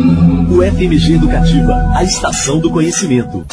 O FMG Educativa, a estação do conhecimento.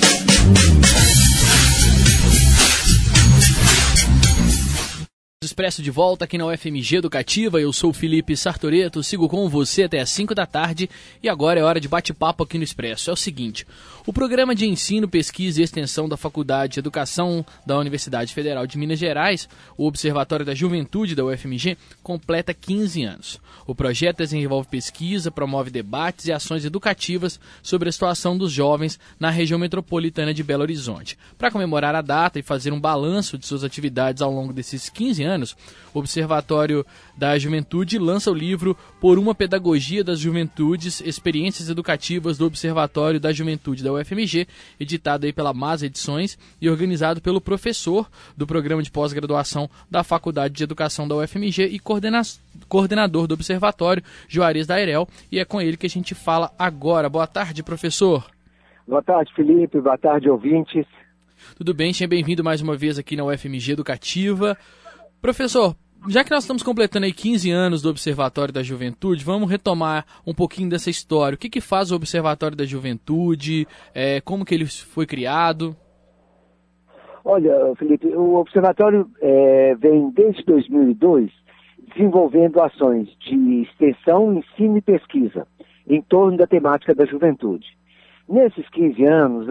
Expresso de volta aqui na UFMG Educativa, eu sou o Felipe Sartoreto, sigo com você até às 5 da tarde e agora é hora de bate-papo aqui no Expresso. É o seguinte, o Programa de Ensino, Pesquisa e Extensão da Faculdade de Educação da Universidade Federal de Minas Gerais, o Observatório da Juventude da UFMG, completa 15 anos. O projeto desenvolve pesquisa, promove debates e ações educativas sobre a situação dos jovens na região metropolitana de Belo Horizonte. Para comemorar a data e fazer um balanço de suas atividades ao longo desses 15 anos, o Observatório da Juventude lança o livro Por uma Pedagogia das Juventudes, Experiências Educativas do Observatório da Juventude da UFMG, editado aí pela Mas Edições e organizado pelo professor do Programa de Pós-Graduação da Faculdade de Educação da UFMG e coordenador do Observatório, Juarez Dairel, e é com ele que a gente fala agora. Boa tarde, professor. Boa tarde, Felipe. Boa tarde, ouvintes. Tudo bem? Seja bem-vindo mais uma vez aqui na UFMG Educativa. Professor, já que nós estamos completando aí 15 anos do Observatório da Juventude, vamos retomar um pouquinho dessa história. O que faz o Observatório da Juventude? Como que ele foi criado? Olha, Felipe, o Observatório vem desde 2002 desenvolvendo ações de extensão, ensino e pesquisa em torno da temática da juventude. Nesses 15 anos,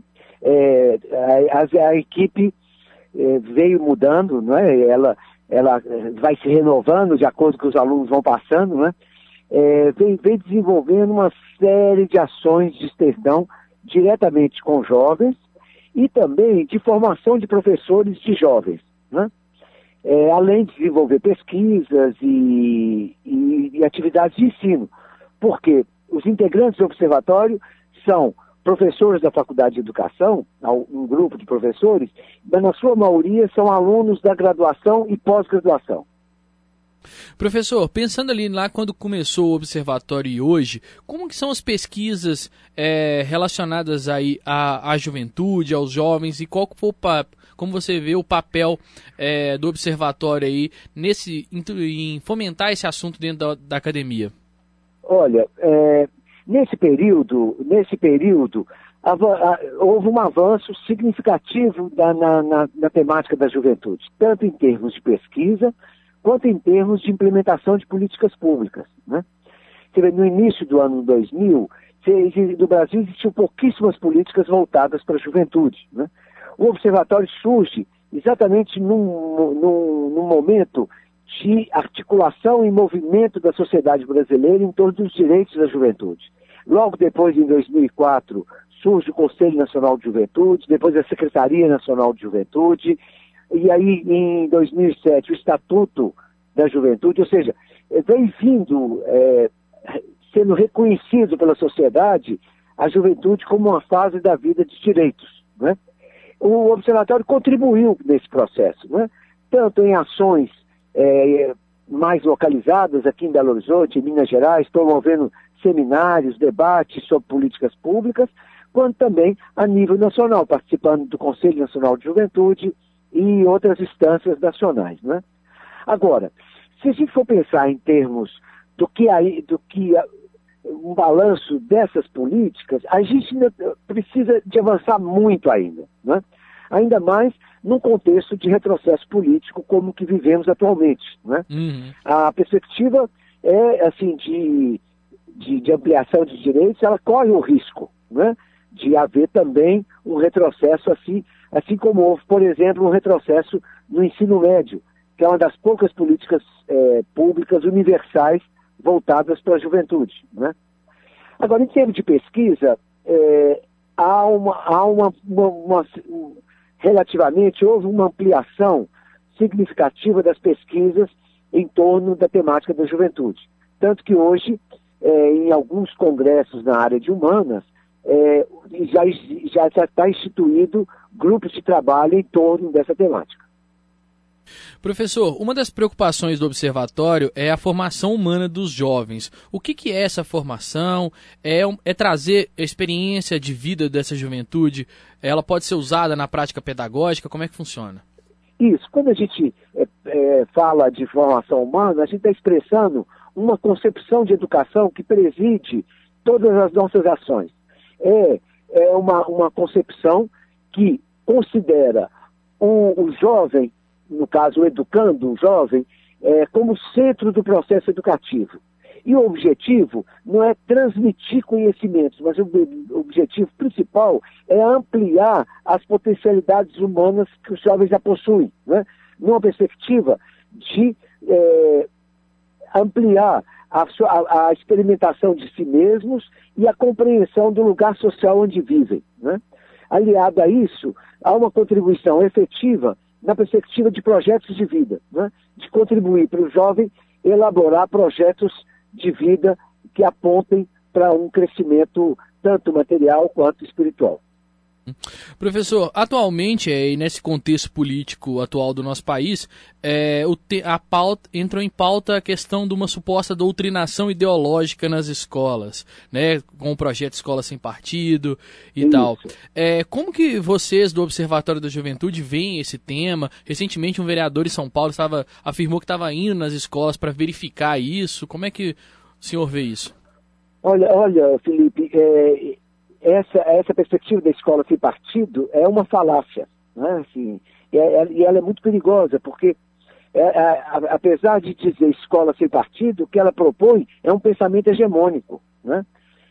a equipe veio mudando, não é? Ela vai se renovando de acordo com que os alunos vão passando, né? Vem desenvolvendo uma série de ações de extensão diretamente com jovens e também de formação de professores de jovens, né? Além de desenvolver pesquisas e atividades de ensino, porque os integrantes do observatório são professores da Faculdade de Educação, um grupo de professores, mas na sua maioria são alunos da graduação e pós-graduação. Professor, pensando ali lá quando começou o observatório e hoje, como que são as pesquisas relacionadas aí à juventude, aos jovens, e qual foi como você vê o papel do observatório aí em fomentar esse assunto dentro da academia? Olha, Nesse período, houve um avanço significativo na temática da juventude, tanto em termos de pesquisa, quanto em termos de implementação de políticas públicas, né? No início do ano 2000, no Brasil existiam pouquíssimas políticas voltadas para a juventude, né? O observatório surge exatamente num momento de articulação e movimento da sociedade brasileira em torno dos direitos da juventude. Logo depois, em 2004, surge o Conselho Nacional de Juventude, depois a Secretaria Nacional de Juventude, e aí, em 2007, o Estatuto da Juventude, ou seja, vem sendo reconhecido pela sociedade a juventude como uma fase da vida de direitos, né? O Observatório contribuiu nesse processo, né? Tanto em ações mais localizadas aqui em Belo Horizonte, em Minas Gerais, promovendo seminários, debates sobre políticas públicas, quanto também a nível nacional, participando do Conselho Nacional de Juventude e outras instâncias nacionais, né? Agora, se a gente for pensar em termos um balanço dessas políticas, a gente ainda precisa de avançar muito ainda, né? Ainda mais num contexto de retrocesso político como o que vivemos atualmente, né? Uhum. A perspectiva de ampliação de direitos, ela corre o risco, né, de haver também um retrocesso assim como houve, por exemplo, um retrocesso no ensino médio, que é uma das poucas políticas públicas universais voltadas para a juventude, né? Agora, em termos de pesquisa, relativamente houve uma ampliação significativa das pesquisas em torno da temática da juventude. Tanto que hoje, em alguns congressos na área de humanas, já está instituído grupos de trabalho em torno dessa temática. Professor, uma das preocupações do observatório é a formação humana dos jovens. O que é essa formação? É trazer a experiência de vida dessa juventude? Ela pode ser usada na prática pedagógica? Como é que funciona? Isso. Quando a gente fala de formação humana, a gente está expressando uma concepção de educação que preside todas as nossas ações. É uma concepção que considera o jovem, no caso o educando, o jovem, como centro do processo educativo. E o objetivo não é transmitir conhecimentos, mas o objetivo principal é ampliar as potencialidades humanas que os jovens já possuem, né? Numa perspectiva de ampliar a experimentação de si mesmos e a compreensão do lugar social onde vivem, né? Aliado a isso, há uma contribuição efetiva na perspectiva de projetos de vida, né? De contribuir para o jovem elaborar projetos de vida que apontem para um crescimento tanto material quanto espiritual. Professor, atualmente, e nesse contexto político atual do nosso país, entrou em pauta a questão de uma suposta doutrinação ideológica nas escolas, né, com o projeto Escola Sem Partido e Isso. tal. Como que vocês do Observatório da Juventude veem esse tema? Recentemente um vereador em São Paulo afirmou que estava indo nas escolas para verificar isso. Como é que o senhor vê isso? Olha, Felipe, essa perspectiva da escola sem partido é uma falácia, né? Assim, e ela é muito perigosa, porque apesar de dizer escola sem partido, o que ela propõe é um pensamento hegemônico, né?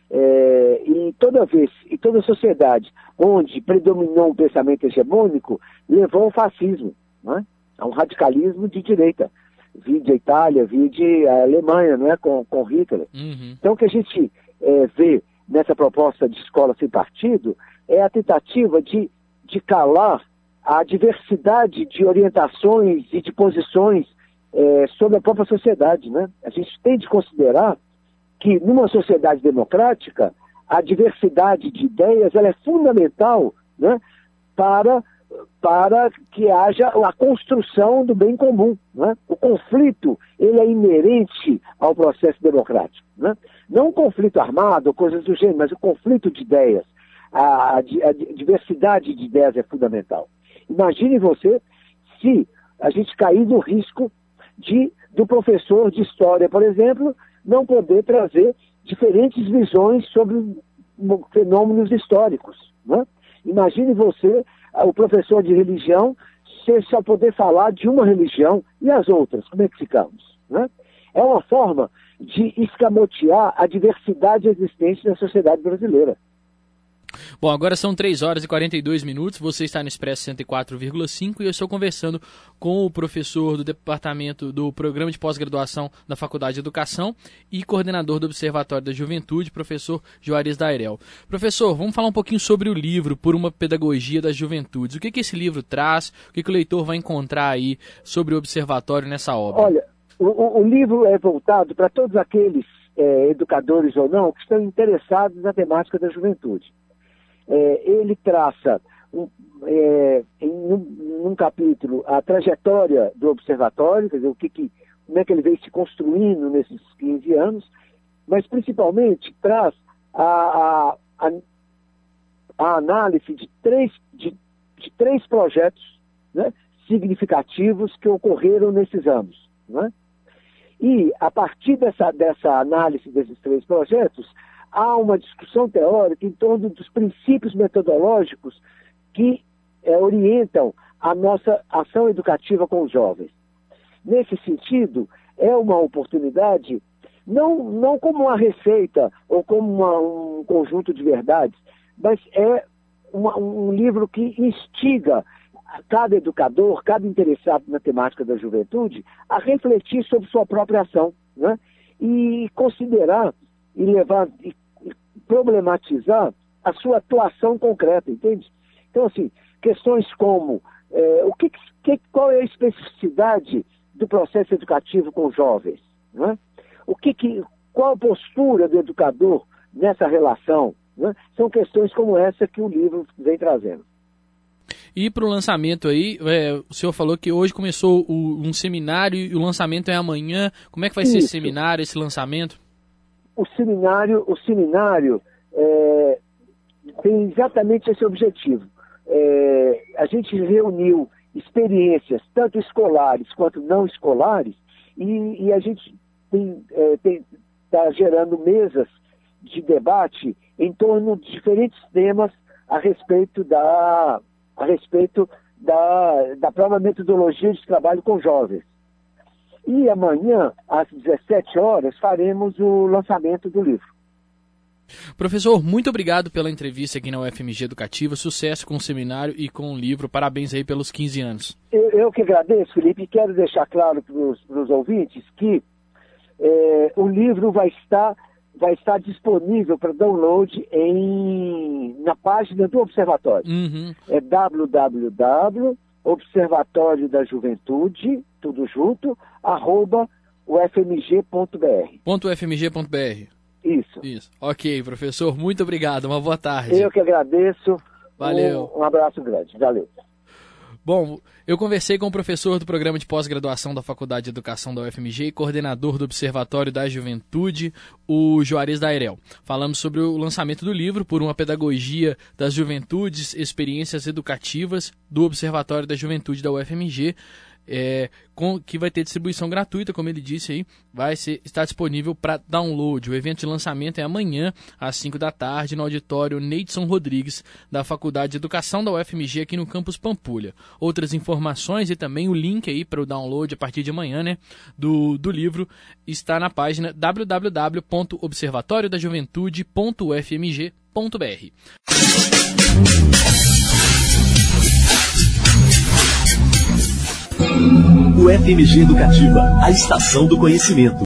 E toda sociedade onde predominou um pensamento hegemônico levou ao fascismo, né? A um radicalismo de direita. Vide a Itália, vide a Alemanha, não é? Com Hitler. Uhum. Então o que a gente vê nessa proposta de escola sem partido é a tentativa de calar a diversidade de orientações e de posições sobre a própria sociedade, né? A gente tem de considerar que numa sociedade democrática a diversidade de ideias ela é fundamental, né, para que haja a construção do bem comum, né? O conflito ele é inerente ao processo democrático, né? Não um conflito armado ou coisas do gênero, mas o conflito de ideias. A diversidade de ideias é fundamental. Imagine você se a gente cair no risco do professor de história, por exemplo, não poder trazer diferentes visões sobre fenômenos históricos, né? Imagine você, o professor de religião, só poder falar de uma religião e as outras, como é que ficamos, né? É uma forma de escamotear a diversidade existente na sociedade brasileira. Bom, agora são 3 horas e 42 minutos, você está no Expresso 104,5 e eu estou conversando com o professor do departamento do Programa de Pós-Graduação da Faculdade de Educação e coordenador do Observatório da Juventude, professor Juarez Dairel. Professor, vamos falar um pouquinho sobre o livro Por uma Pedagogia das Juventudes. O que esse livro traz, o que o leitor vai encontrar aí sobre o Observatório nessa obra? Olha, o livro é voltado para todos aqueles educadores ou não que estão interessados na temática da juventude. Ele traça, num capítulo, a trajetória do observatório, quer dizer, como é que ele veio se construindo nesses 15 anos, mas principalmente traz a análise de três projetos, né, significativos que ocorreram nesses anos, né? E, a partir dessa análise desses 3 projetos, há uma discussão teórica em torno dos princípios metodológicos que orientam a nossa ação educativa com os jovens. Nesse sentido, é uma oportunidade, não como uma receita ou como um conjunto de verdades, mas é um livro que instiga cada educador, cada interessado na temática da juventude, a refletir sobre sua própria ação, né? E considerar e levar e problematizar a sua atuação concreta, entende? Então, assim, questões como qual é a especificidade do processo educativo com os jovens, né? Qual a postura do educador nessa relação, né? São questões como essa que o livro vem trazendo. E para o lançamento aí, o senhor falou que hoje começou um seminário e o lançamento é amanhã. Como é que vai ser esse seminário, esse lançamento? O seminário tem exatamente esse objetivo. A gente reuniu experiências, tanto escolares quanto não escolares, e a gente está gerando mesas de debate em torno de diferentes temas a respeito da própria metodologia de trabalho com jovens. E amanhã, às 17 horas, faremos o lançamento do livro. Professor, muito obrigado pela entrevista aqui na UFMG Educativa. Sucesso com o seminário e com o livro. Parabéns aí pelos 15 anos. Eu que agradeço, Felipe, e quero deixar claro para os ouvintes que o livro vai estar disponível para download na página do Observatório. Uhum. É www.observatoriodajuventude, tudo junto, @ufmg.br. .ufmg.br. Isso. Ok, professor, muito obrigado. Uma boa tarde. Eu que agradeço. Valeu. Um abraço grande. Valeu. Bom, eu conversei com o professor do programa de pós-graduação da Faculdade de Educação da UFMG e coordenador do Observatório da Juventude, o Juarez Dairel. Falamos sobre o lançamento do livro Por uma Pedagogia das Juventudes, Experiências Educativas do Observatório da Juventude da UFMG, que vai ter distribuição gratuita, como ele disse aí, está disponível para download. O evento de lançamento é amanhã, às 5 da tarde, no auditório Neidson Rodrigues, da Faculdade de Educação da UFMG, aqui no campus Pampulha. Outras informações e também o link aí para o download a partir de amanhã, né, do livro, está na página www.observatoriodajuventude.ufmg.br. UFMG Educativa, a estação do conhecimento.